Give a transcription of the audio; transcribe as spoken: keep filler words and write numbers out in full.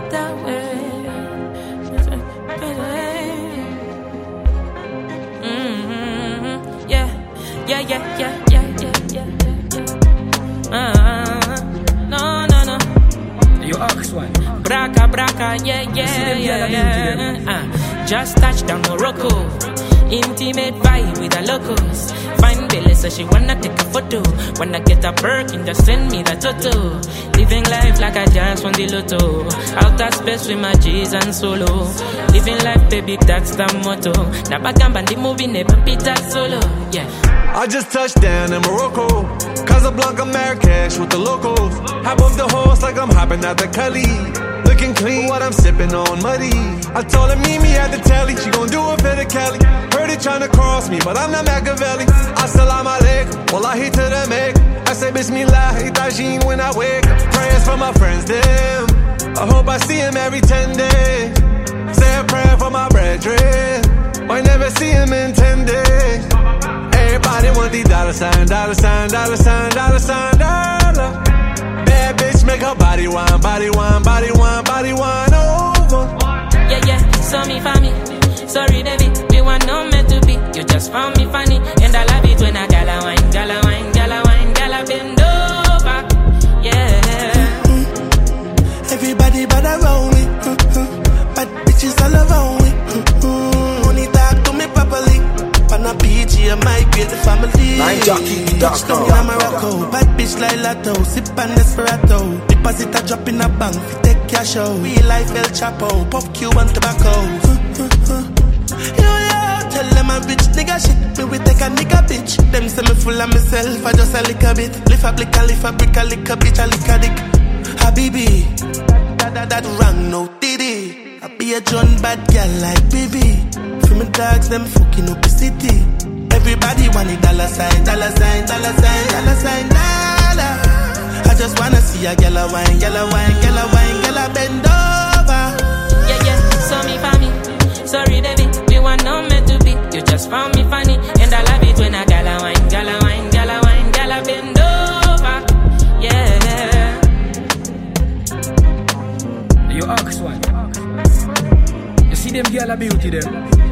that way. Mm-hmm. Yeah, yeah, yeah, yeah, yeah, yeah, yeah, yeah. Uh, no, no, no. You ask one. Braca, braca, yeah, yeah, yeah, yeah. Uh, just touched down Morocco. Intimate vibe with the locals. Fine Billy, so she wanna take a photo. When I get a Birkin, just send me the toto. Living life like I just won the lotto. Outer space with my G's and solo. Living life, baby, that's the motto. Nabagamba, the movie, never beat that solo. Yeah. I just touched down in Morocco. Casablanca, Marrakesh with the locals. Hop off the horse like I'm hopping out the Cali. Looking clean, what I'm sipping on muddy. I told her meet me at the telly. She gon' do it for the Cali. Heard it tryna cross me, but I'm not Machiavelli. Assalamu alaikum, wallahi to the make. I say bismillah, tajin when I wake up. Prayers for my friends, them. I hope I see him every ten days. Say a prayer for my brethren. Might never see him in ten days. Everybody want the dollar sign, dollar sign, dollar sign, dollar sign, dollar. Bad bitch make her body wine, body wine, body wine, body wine over. Yeah, yeah, saw me for me. Sorry, baby, we want no meant to be. You just found me funny, and I love it when I gala wine, gala wine, gala wine, gala bend over. Yeah. Mm-hmm. Everybody but around me, mm-hmm. Bad bitches all around me. Mm-hmm. Only talk to me properly. Pana P G, I might be the family. Nine jockey, touchdown in Morocco. Bad bitch like Lato, sip and Desperado. Deposit a drop in a bank, we take cash out. We life El Chapo, pop Q and tobacco. Yo, yo, tell them I'm rich nigga shit. Me we take a nigga bitch. Them say me full of myself, I just a lick a bit. Lift a blick a lift a brick a lick a bitch, a lick a dick. Habibi, that, that, that wrong no diddy. I be a John bad girl like baby. For me dogs, them fucking up the city. Everybody want it, dollar sign, dollar sign, dollar sign, dollar sign, dollar. I just wanna see a girl a wine, girl a wine, girl a wine, girl a bend over. Yeah, yeah, saw me for me. Sorry, baby, we want no meant to be. You just found me funny, and I love it when I gala wine, gala wine, gala wine, gala bend over. Yeah. You ask one. You see them girl a beauty them.